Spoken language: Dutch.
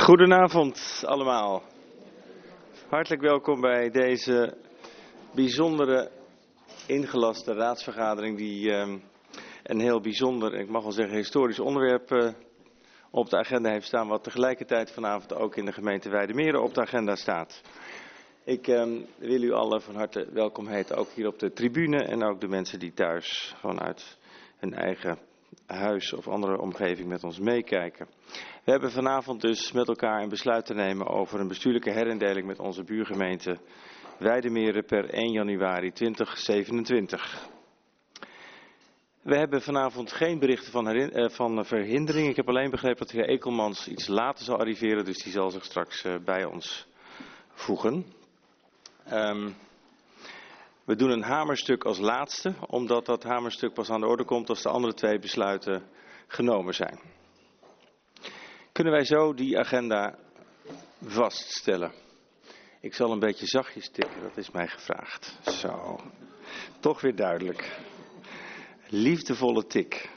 Goedenavond allemaal. Hartelijk welkom bij deze bijzondere ingelaste raadsvergadering die een heel bijzonder, ik mag wel zeggen historisch onderwerp op de agenda heeft staan, wat tegelijkertijd vanavond ook in de gemeente Weidemeren op de agenda staat. Ik wil u allen van harte welkom heten, ook hier op de tribune en ook de mensen die thuis gewoon uit hun eigen huis of andere omgeving met ons meekijken. We hebben vanavond dus met elkaar een besluit te nemen over een bestuurlijke herindeling met onze buurgemeente Weidemeren per 1 januari 2027. We hebben vanavond geen berichten van verhindering. Ik heb alleen begrepen dat de heer Ekelmans iets later zal arriveren, dus die zal zich straks bij ons voegen. We doen een hamerstuk als laatste, omdat dat hamerstuk pas aan de orde komt als de andere twee besluiten genomen zijn. Kunnen wij zo die agenda vaststellen? Ik zal een beetje zachtjes tikken, dat is mij gevraagd. Zo, toch weer duidelijk. Liefdevolle tik.